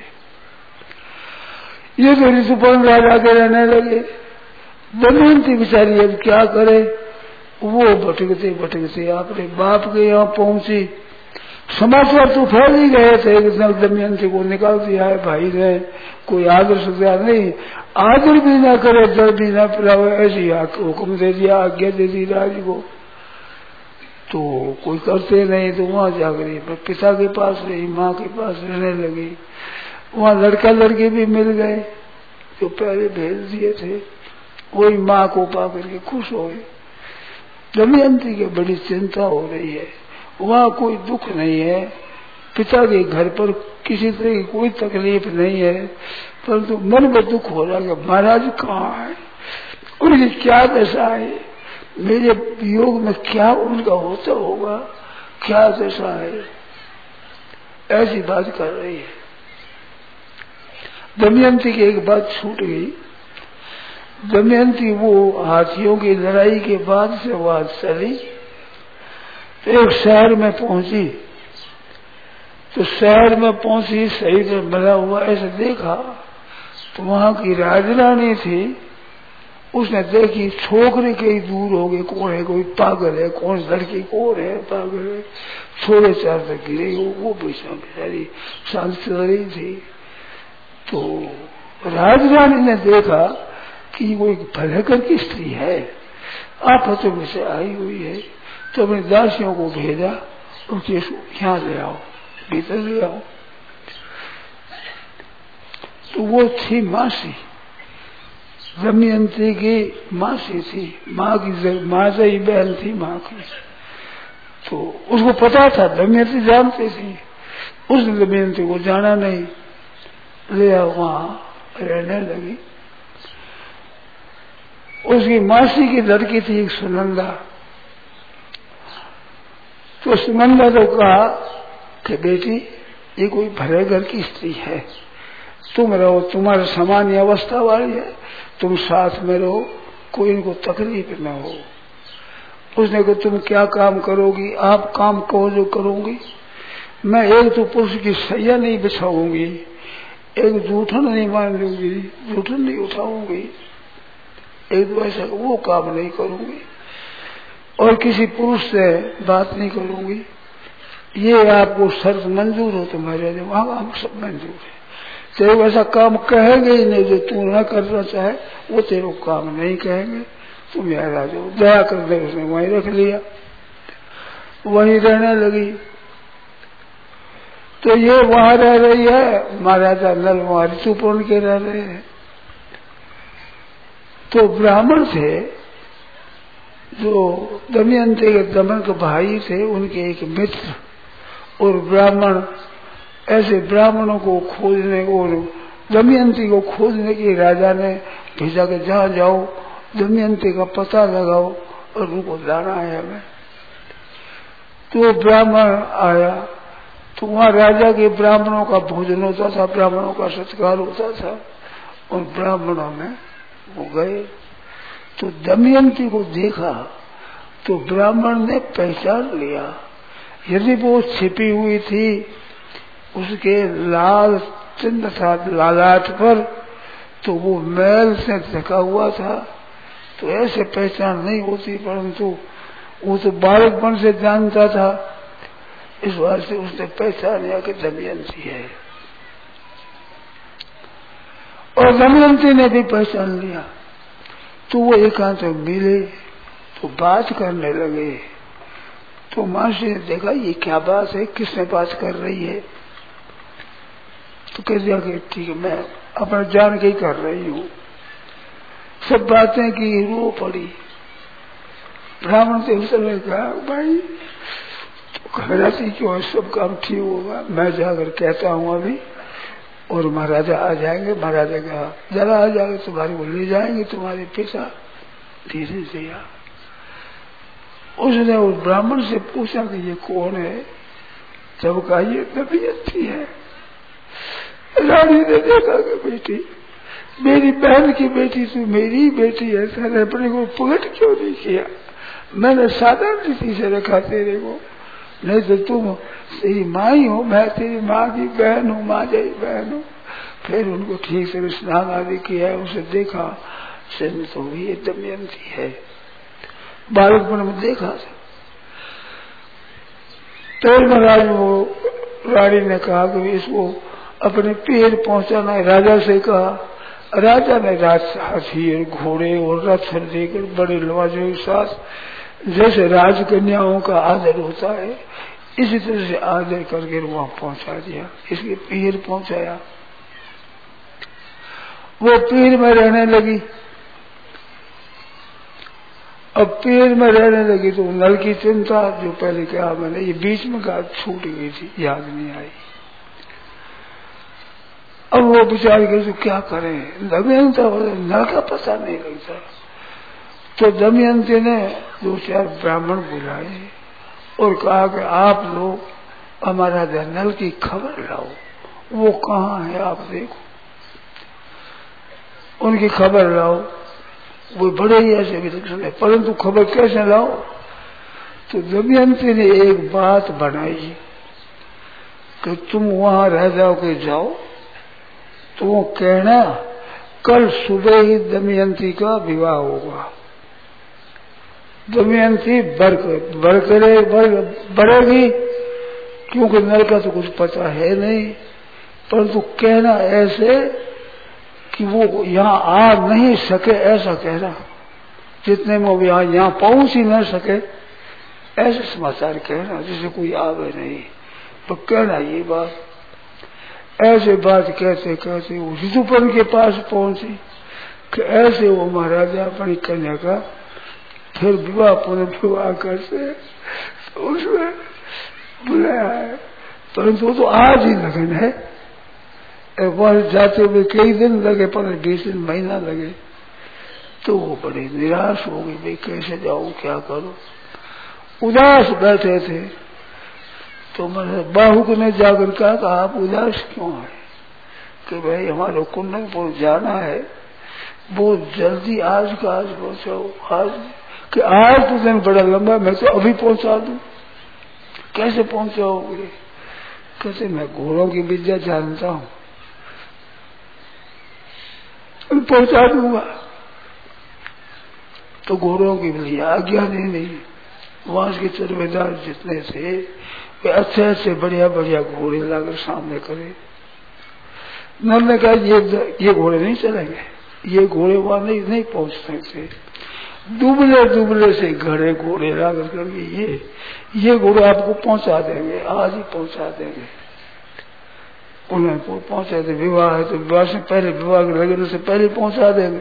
ये तो ऋतुपर्ण राजा के रहने लगे। दमयंती बेचारी अब क्या करे? वो भटकते भटकते अपने बाप के यहाँ पहुंची। समाचार तो फैल ही गए थे कि दमयंती को निकाल दिया है भाई ने, कोई आदर सजा नहीं, आदर भी ना करे, जल भी ना पिलावे, ऐसी हुक्म दे दिया, आज्ञा दे दी राज को। तो कोई करते नहीं तो वहां जाकर पिता के पास रही, माँ के पास रहने लगी। वहां लड़का लड़के भी मिल गए जो पहले भेज दिए थे, वही माँ को पा करके खुश हो गए। दमयंती की बड़ी चिंता हो रही है, वहां कोई दुख नहीं है, पिता के घर पर किसी तरह की कोई तकलीफ नहीं है, परंतु मन में दुख हो रहा है कि महाराज कहाँ है, उनकी क्या दशा है, मेरे वियोग में क्या उनका होता होगा, क्या दशा है, ऐसी बात कर रही है। दमयंती की एक बात छूट गई। दमयंती वो हाथियों की लड़ाई के बाद से बात चली तो एक शहर में पहुंची। तो शहर में पहुंची, सही से मिला हुआ ऐसे देखा तो वहां की राजरानी थी। उसने देखी छोकरे कई दूर हो गए, कौन है, कोई पागल है, कौन लड़की कौन है, पागल है, छोड़े चार तक गिरे, वो बेचा बेचारी शांत चल रही थी। तो राजरानी ने देखा कि वो एक भलेकर की स्त्री है, आफतों में से आई हुई है, तो अपने दासियों को भेजा, उनके यहाँ ले आओ, भीतर ले आओ। तो वो थी मासी, दमयंती की मासी थी, माँ की माँ से ही बहन थी माँ की। तो उसको पता था, दमयंती जानती थी, उसने दमयंती को जाना नहीं, ले आओ, वहां रहने लगी। उसकी मासी की लड़की थी एक सुनंदा। तो सुनंदा तो कहा कि बेटी ये कोई भले घर की स्त्री है, तुम रहो, तुम्हारे सामान्य अवस्था वाली है, तुम साथ में रहो, कोई इनको तकलीफ न हो। उसने कहा तुम क्या काम करोगी? आप काम कहो जो करोगी। मैं एक तो पुरुष की सैया नहीं बिछाऊंगी, एक जूठन नहीं मान लूंगी, जूठन नहीं उठाऊंगी, एक तो ऐसा वो काम नहीं करूंगी, और किसी पुरुष से बात नहीं करूंगी। ये आपको शर्त मंजूर हो तुम्हारे? वहां हम सब मंजूर है। तेरे वैसा काम कहेंगे ही नहीं, जो तू न करना चाहे वो तेरे को काम नहीं कहेंगे। तुम याद आ जाओ, दया कर दे। उसने वहीं रख लिया, वहीं रहने लगी। तो ये वहां रह रही है, महाराजा नल वहां ऋतुपर्ण के रह रहे हैं। तो ब्राह्मण थे जो दमयंती के दमन के भाई थे, उनके एक मित्र, और ब्राह्मण ऐसे ब्राह्मणों को खोजने और दमयंती को खोजने की राजा ने भेजा कि जहाँ जाओ दमयंती का पता लगाओ और उनको लाना है हमें। तो ब्राह्मण आया, तो वहाँ राजा के ब्राह्मणों का भोजन होता था, ब्राह्मणों का सत्कार होता था, और ब्राह्मणों में वो गए। तो दमयंती को देखा तो ब्राह्मण ने पहचान लिया। यदि वो छिपी हुई थी, उसके लाल चिन्ह था लालाट पर, तो वो मैल से ढका हुआ था, तो ऐसे पहचान नहीं होती। परंतु वो तो बालकपन से जानता था, इस बात से उसने पहचान लिया कि दमयंती है, और दमयंती ने भी पहचान लिया। तो वो एकांत में मिले तो बात करने लगे। तो महर्षि ने देखा ये क्या बात है, किसने बात कर रही है? तो कह दिया कि ठीक है, मैं अपना जान के ही कर रही हूँ। सब बातें की, रो पड़ी। ब्राह्मण से उस समय कहा भाई तो घबराती क्यों है, सब काम ठीक होगा, मैं जाकर कहता हूँ अभी, और महाराजा आ जाएंगे। महाराजा कहा जरा आ जाएंगे तुम्हारे को ले जाएंगे तुम्हारे पिता। धीरे से आ। उसने उस ब्राह्मण से पूछा कि ये कौन है? जब कहा ये दमयंती है। रानी ने देखा कि बेटी मेरी बहन की बेटी तू मेरी बेटी है, तेरे अपने को प्रकट क्यों नहीं किया? मैंने साधारण रीति से रखा तेरे को, नहीं तो तुम तेरी माँ ही हो, मैं तेरी माँ की बहन हूँ, माँ जई बहन हूँ। फिर उनको ठीक से स्नान आदि किया, उसे देखा सिंह तो भी दमयंती है, बालकपन में देखा था। तो महाराज वो रानी ने कहा कि इसको अपने पैर पहुंचाना है। राजा से कहा। राजा ने हाथी और घोड़े और रथ देकर बड़े लवाजों के साथ जैसे राजकन्याओं का आदर होता है इसी तरह से आदर करके वहां पहुंचा दिया। इसके पैर पहुंचाया, वो पैर में रहने लगी। अब पैर में रहने लगी तो नल की चिंता, जो पहले कहा मैंने, ये बीच में कहा छूट गई थी, याद नहीं आई। अब वो विचार गए तो क्या करें, दमयंती नल का पता नहीं लगता। तो दमयंती ने दो चार ब्राह्मण बुलाए और कहा कि आप लोग हमारा नल की खबर लाओ, वो कहाँ है आप देखो, उनकी खबर लाओ। वो बड़े ही ऐसे विलक्षण है, परंतु खबर कैसे लाओ? तो दमयंती ने एक बात बनाई कि तुम वहां रह जाओ के जाओ, तो वो कहना कल सुबह ही दमयंती का विवाह होगा। दमयंती बढ़ बढ़ेगी, क्योंकि नल का तो कुछ पता है नहीं, परंतु कहना ऐसे कि वो यहाँ आ नहीं सके, ऐसा कहना, जितने में वो यहाँ यहाँ पहुंच ही न सके ऐसे समाचार कहना, जिसे कोई आवे नहीं। तो कहना ये बात, ऐसे बात कहते कहते वो ऋतुपर्ण के पास पहुंची कि ऐसे वो महाराजा अपनी कन्या का फिर विवाह पुनर्विवाह करते, तो उसमें बुलाया है, परंतु तो आज ही लगन है। वहां जाते हुए कई दिन लगे, पंद्रह बीस दिन महीना लगे। तो वो बड़े निराश हो गए, भाई कैसे जाऊं, क्या करूं, उदास बैठे थे। तो मैंने बाहुक ने जाकर कहा कि आप उदास क्यों है? कि भाई हमारे कुंदनपुर जाना है, बहुत जल्दी आज का आज पहुंचाओ। आज कि आज तो दिन बड़ा लंबा, मैं तो अभी पहुंचा दूं। कैसे पहुंचाओगे? कैसे? मैं घोड़ों की विद्या जानता हूं, पहुंचा दूंगा। तो घोड़ों की भी आज्ञा नहीं नहीं वहां के चरवेदार जितने थे वे अच्छे अच्छे बढ़िया बढ़िया घोड़े लाकर सामने करे। नल ने कहा ये ये घोड़े नहीं चलेंगे, ये घोड़े वहां नहीं नहीं पहुंच सकते। दुबले दुबले से घड़े घोड़े लाकर करके ये ये घोड़े आपको पहुंचा देंगे, आज ही पहुंचा देंगे। उन्हें पहुंचा दे, विवाह है तो विवाह से पहले, विवाह के लगने से पहले पहुंचा देंगे।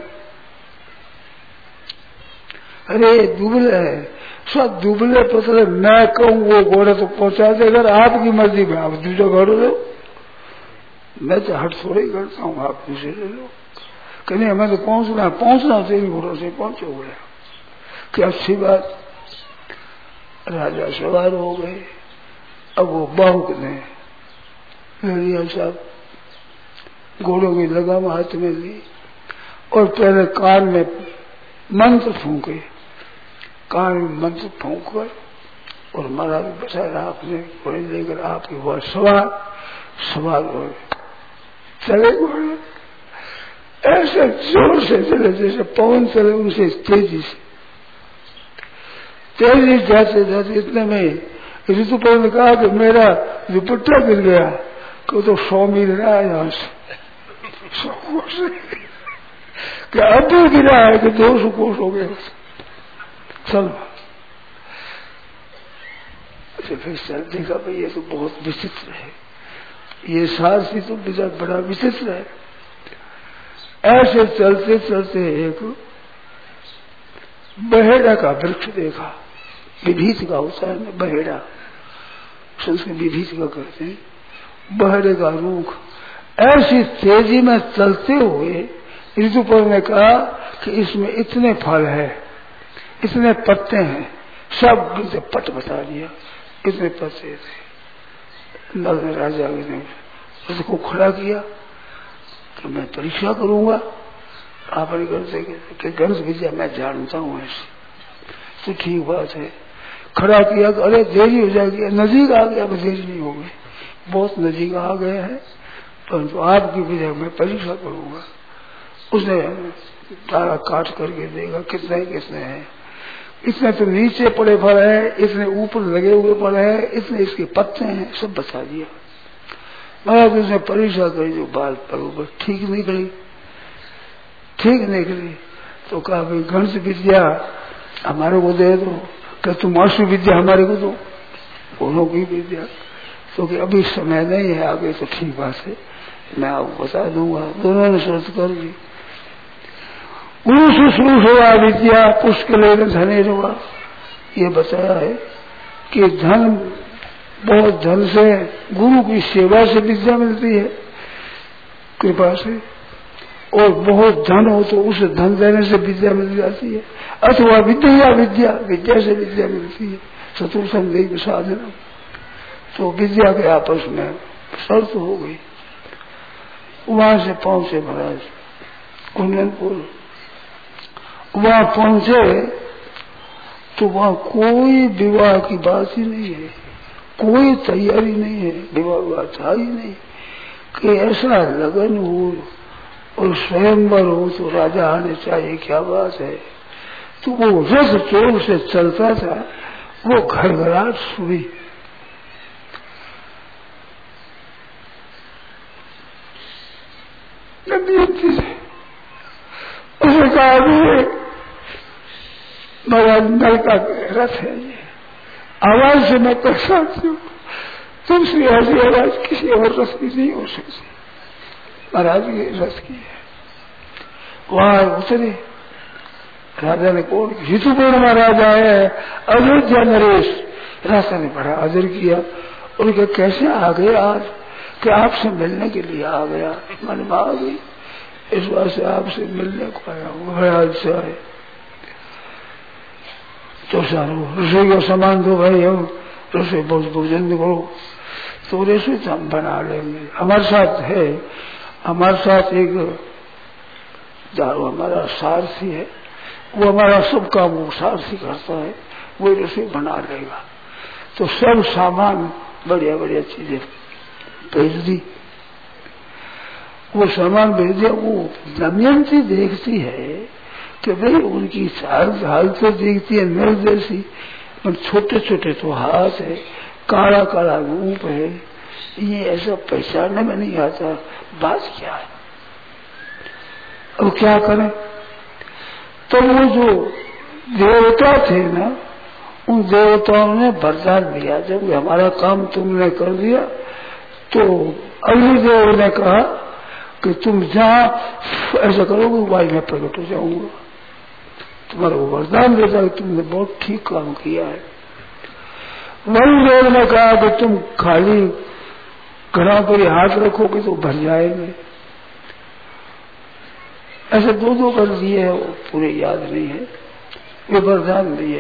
अरे दुबले है, सब दुबले पतले, मैं कहूँ वो घोड़े तो पहुंचा देगा, आपकी मर्जी में आप दूसरा घोड़े लो। मैं तो हट थोड़े ही करता हूँ, आप दूसरे ले लो। कहने हमें तो पहुंचना है, पहुंचना तो इन घोड़ों से पहुंचो गया। क्या अच्छी बात। राजा सवार हो गए। अब वो बाहुक ने लड़िया साहब घोड़ों की लगाम हाथ में ली और पहले कान में मंत्र फूंके, कान में मंत्र फूंक कर और महाराज बचाया आपने घोड़े लेकर आपके वह सवार सवार हो चले। घोड़े ऐसे जोर से चले जैसे पवन चले, उनसे तेजी से तेजी जाते जाते इतने में ऋतुपर्ण ने कहा कि मेरा दुपट्टा गिर गया, कि तो सौ मील रहा है यहां से, सौ कोस कि अब भी गिरा है कि दो सौ कोस हो गया। चलो अच्छा फिर सर देखा भाई ये तो बहुत विचित्र है, ये सारसी तो बड़ा विचित्र है। ऐसे चलते चलते एक बहेड़ा का वृक्ष देखा, विभीत का होता है बहेड़ा, संस्कृत विभीत का कहते हैं। बहेड़े का रूख ऐसी तेजी में चलते हुए ऋतुपर्ण ने कहा कि इसमें इतने फल है, इतने पत्ते हैं, सब पट बता दिया, इतने पत्ते थे। नल ने राजा ने उसको खड़ा किया कि मैं परीक्षा करूंगा आपने करते कि गणित विद्या मैं जानता हूं ऐसी। तो ठीक बात है, खड़ा किया कि अरे देरी हो जाएगी, नजीक आ गया, देरी नहीं हो गई, बहुत नजीक आ गए हैं, परंतु आपकी विद्या में परीक्षा करूंगा। उसने तारा काट करके देगा कितने कितने हैं, इतने तो नीचे पड़े फल है, इतने ऊपर लगे हुए फल है, इतने इसके पत्ते हैं, सब बता दिया। महाराज उसने परीक्षा करी, जो बाल पर ठीक निकली, ठीक निकली तो कहा भाई गणित विद्या हमारे को दे दो, क्या तुम अश्व विद्या हमारे को दो, दोनों की विद्या। तो कि अभी समय नहीं है, आगे तो ठीक बात है, मैं आपको बता दूंगा। दोनों ने शर्त कर दी। गुरु शुश्रूषा विद्या पुष्कले धने रुआ, ये बताया है कि धन, बहुत धन से, गुरु की सेवा से विद्या मिलती है, कृपा से, और बहुत धन हो तो उसे धन देने से विद्या मिल जाती है, अथवा विद्या विद्या विद्या से विद्या मिलती है, चतुर्थम देव साधन। तो विद्या के आपस में शर्त हो गई। वहां से पहुंचे महाराज कुंदनपुर। वहां पहुंचे तो वहां कोई विवाह की बात ही नहीं है, कोई तैयारी नहीं है, विवाह विवाह था ही नहीं कि ऐसा लगन हो और स्वयंवर हो तो राजा आने चाहिए, क्या बात है। तो वो रस जोर से चलता था, वो घरघराहट सुनी। उसने कहा महाराज नल का रथ है ये, आवाज से मैं परेशान हूँ, तुमसे ऐसी आवाज किसी और रथ की नहीं हो सकती, महाराज ये रथ की है। वहां उतरे राजा ने कौन, ऋतुपर्ण महाराज आए, अयोध्या नरेश। राजा ने बड़ा आदर किया, उनके कैसे आ गए आज, कि आपसे मिलने के लिए आ गया, मन में आ गई, इस बात से आपसे मिलने को आया हूँ, आज से आए। तो सारो रसोई का सामान दो भाई, हम रसोई बहुत भोजन करो, तो रसोई तो हम बना लेंगे, हमारे साथ है, हमारे साथ एक जो हमारा सारथी है, वो हमारा सब काम वो सारथी करता है, वो रसोई बना लेगा। तो सब सामान बढ़िया बढ़िया चीजें भेज दी, वो सामान भेज दिया। वो दमयंती देखती है कि भाई उनकी हालत तो देखती है नर जैसी, पर छोटे छोटे तो हाथ है, काला काला रूप है, ये ऐसा पहचानने में नहीं आता, बात क्या है। अब क्या करें? तो वो जो देवता थे ना, उन देवताओं ने वरदान दिया, जब हमारा काम तुमने कर दिया तो अग्निदेव ने कहा कि तुम जहां ऐसा करोगे वही मैं प्रकट हो जाऊंगा। तुम्हारा वो वरदान देता कि तुमने बहुत ठीक काम किया है। वरुण ने कहा कि तुम खाली घड़ा पर हाथ रखोगे तो भर जाएंगे। ऐसे दो दो कर दिए है, वो पूरे याद नहीं है, ये वरदान दिए।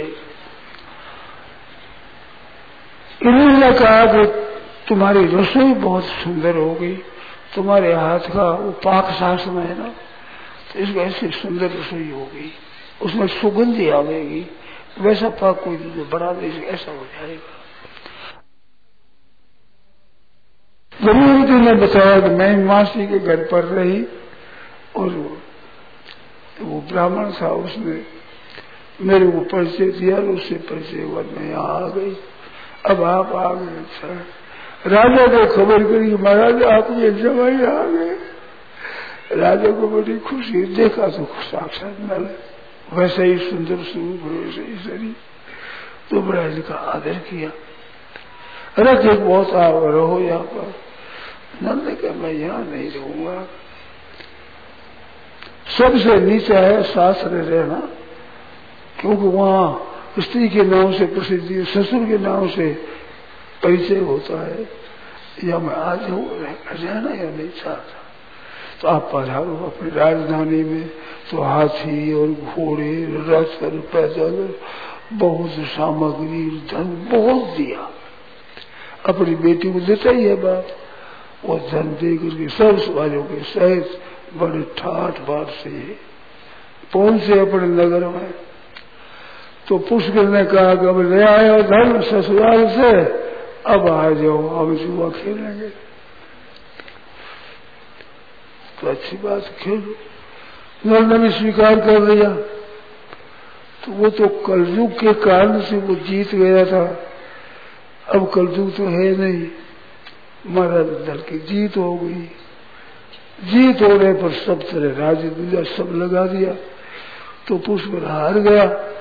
इन्होंने कहा कि तुम्हारी रसोई बहुत सुंदर हो गई, तुम्हारे हाथ का वो पाक शास्त्र में है ना, तो इसको ऐसी सुंदर रसोई हो गई, उसमें सुगंधी आवेगी, वैसा पाक कोई बड़ा नहीं, ऐसा हो जाएगा। जरूर ने बताया कि मैं मासी के घर पर रही और वो ब्राह्मण था, उसने मेरे को परिचय दिया, उससे परिचय हुआ, मैं यहाँ आ गई। अब आप आ गए। अच्छा, राजा को खबर करी कि महाराज आप ये जवाई आ गए। राजा को बड़ी खुशी, देखा तो साक्षात नल, वैसे ही सुंदर स्वरूप, वैसे ही शरीर, तो बड़ा इनका आदर किया। अरे कि बहुत आओ रहो यहाँ पर। नल ने कहा मैं यहाँ नहीं रहूंगा, सबसे नीचा है शास्त्र रहना, क्योंकि वहाँ स्त्री के नाम से प्रसिद्धि, ससुर के नाम से परिचय होता है, या मैं आज रहना या नहीं चाहता। तो आप पधारो अपनी राजधानी में, तो हाथी और घोड़े, रथ और पैदल, बहुत सामग्री, धन बहुत दिया। अपनी बेटी को देता ही है बाप, वो धन दे करके सब सवालों के सहित बड़े ठाठ बाट से पहुंचे अपने नगर में। तो पुष्कर ने कहा कि अब ले आए हो धन ससुराल से, अब आ जाओ, अब जुआ खेलेंगे। तो अच्छी बात, खेलो। नल ने स्वीकार कर लिया। तो वो तो कलयुग के कारण से वो जीत गया था, अब कलयुग तो है नहीं, महाराज दल की जीत हो गई। जीत होने पर सब तरह राज्य दूजा सब लगा दिया, तो पुष्कर हार गया।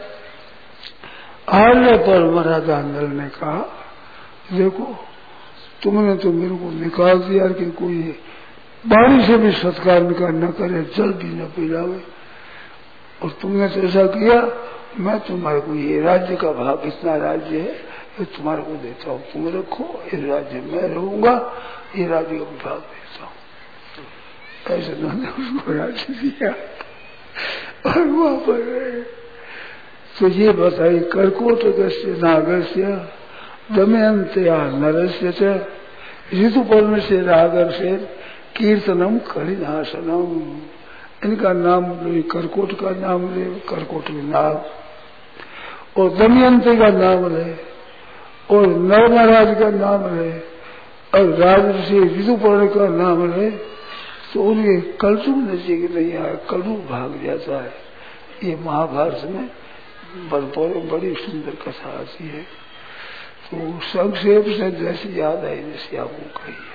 हारने पर महाराजा नल ने कहा देखो तुमने तो मेरे को निकाल दिया कि कोई बाणी से भी सत्कार न करे, जल भी न पिलावे, और तुमने तो ऐसा किया, मैं तुम्हारे को ये राज्य का भाग, इतना राज्य है, ये तुम्हारे को देता हूँ, तुम रखो, ये राज्य मैं रहूंगा, ये राज्य का भाग देता हूँ। ऐसे उन्होंने उसको राज्य दिया और वहां पर रहे। तो ये बताई कर्कोटकस्य नागस्य दमयंत्या नरस्य ऋतुपर्ण से रागर से कीर्तनम कलिनाशनम। इनका नाम कर्कोट का नाम ले, कर्कोट के नाग, और दमयंती का नाम ले, और नर महाराज का नाम ले, और राजर्षि ऋतुपर्ण का नाम ले, तो उनके कलयुग नजीक नहीं आया, कलयुग भाग जाता है। ये महाभारत में बड़ी सुंदर कथा आती है। तो संक्षेप से जैसी याद आई जैसी आपको कही है।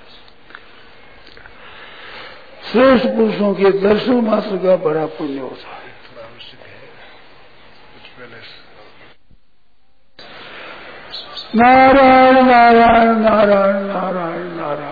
श्रेष्ठ पुरुषों के दर्शन मात्र का बड़ा पुण्य होता है। नारायण नारायण नारायण नारायण नारायण।